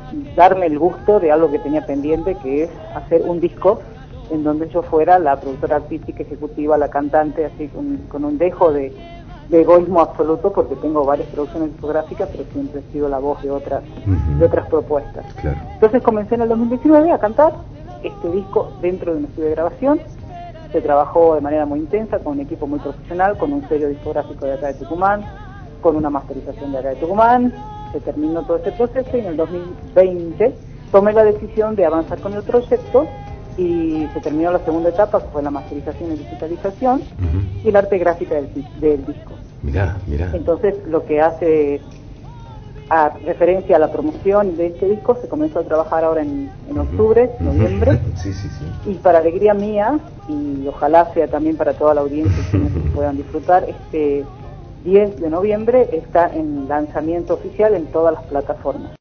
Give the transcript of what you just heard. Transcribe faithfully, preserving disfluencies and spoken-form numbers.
darme el gusto de algo que tenía pendiente, que es hacer un disco en donde yo fuera la productora artística ejecutiva, la cantante, así con, con un dejo de, de egoísmo absoluto, porque tengo varias producciones discográficas, pero siempre he sido la voz de otras, uh-huh. de otras propuestas. Claro. Entonces comencé en el dos mil diecinueve a cantar este disco dentro de un estudio de grabación. Se trabajó de manera muy intensa, con un equipo muy profesional, con un sello discográfico de acá de Tucumán, con una masterización de acá de Tucumán. Se terminó todo ese proceso y en el dos mil veinte tomé la decisión de avanzar con el proyecto y se terminó la segunda etapa, que fue la masterización y digitalización, uh-huh. y el arte gráfica del, del disco. Mirá, mirá. Entonces, lo que hace a referencia a la promoción de este disco, se comenzó a trabajar ahora en, en octubre, uh-huh. noviembre, uh-huh. sí, sí, sí. y para alegría mía, y ojalá sea también para toda la audiencia y quienes puedan disfrutar, este diez de noviembre está en lanzamiento oficial en todas las plataformas.